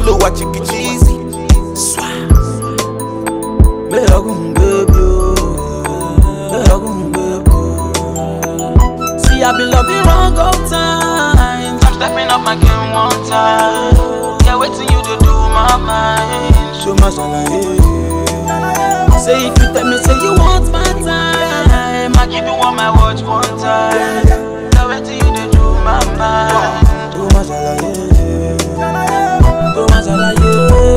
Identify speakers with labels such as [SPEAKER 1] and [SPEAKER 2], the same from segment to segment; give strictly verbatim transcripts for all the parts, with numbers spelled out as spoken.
[SPEAKER 1] Olu wa chiki cheesy. Swah. Me agun baby, me agun baby. See I been loving wrong all time. I'm stepping up my game one time. Yeah, waiting you to do my mind. Show my shalaye. Say if you tell me say you want my time, I give you all my watch one time. Yeah, waiting you to do my mind. Do my shalaye, do my shalaye,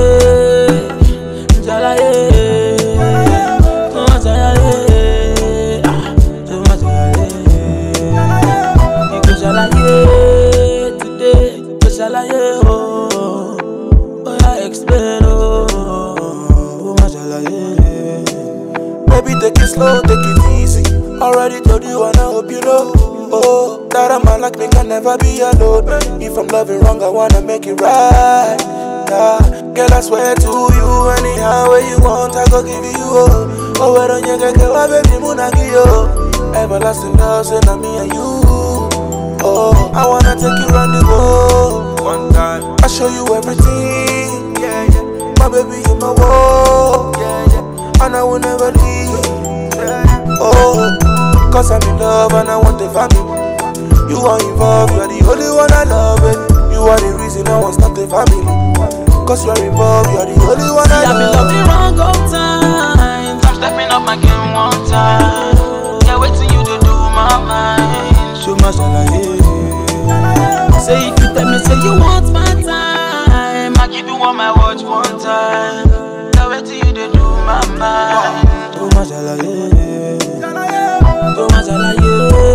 [SPEAKER 1] shalaye, do my shalaye, do my shalaye. You go shalaye today, go shalaye oh, oh I explain oh, do my shalaye. Baby take it slow, take it easy. Already told you and I hope you know. Oh, that a man like me can never be alone. If I'm loving wrong, I wanna make it right. Yeah, girl, I swear to you, anyhow way you want, I go give you. Oh, oh, where don't you get my baby Munagi? Oh, everlasting love, say na me and you. Oh, I wanna take you round the world one time. I show you everything. Yeah, yeah. My baby, you my world. Yeah, yeah. And I will never leave. Yeah, yeah. Oh. Cause I'm in love and I want a family. You are involved, you are the only one I love, baby. You are the reason I want to start a family. Cause you are involved, you are the only one I love. See, I've been loving wrong all time. I'm stepping up my game one time. Yeah, waiting you to do my mind. Show my shalaye. Say if you tell me, say you want my time, I give you all my watch one time. Yeah, waiting you to do my mind. Show my shalaye. Do my shalaye,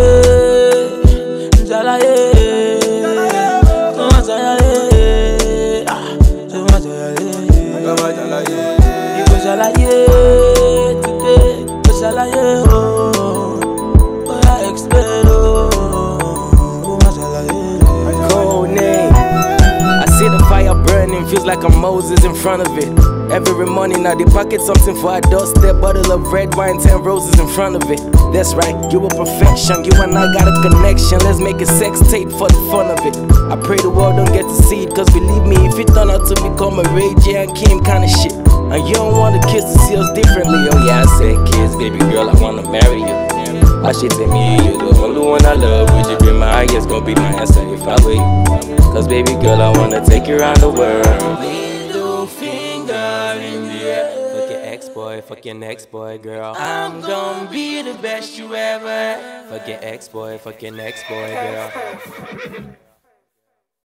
[SPEAKER 1] shalaye, do my shalaye, ah, do my shalaye, do my shalaye. You go shalaye today, go shalaye oh, oh I explain oh, do my shalaye.
[SPEAKER 2] Cold name. I see the fire burning, feels like I'm Moses in front of it. Every morning I pocket something for a doorstep. Bottle of red wine, ten roses in front of it. That's right, you a perfection, you and I got a connection. Let's make a sex tape for the fun of it. I pray the world don't get to see it, cause believe me, if it turn out to become a Ray J and Kim kind of shit, and you don't want the kids to see us differently. Oh yeah, I said kids, baby girl, I wanna marry you. I should tell me you the only one I love. Would you be my guess, gonna be my answer if I were you. Cause baby girl, I wanna take you around the world.
[SPEAKER 1] Middle finger in the air.
[SPEAKER 2] Fuck your ex-boy, fuck your next boy, girl.
[SPEAKER 1] I'm gonna be the best you ever.
[SPEAKER 2] Fuck your ex-boy, fuck your next boy, girl.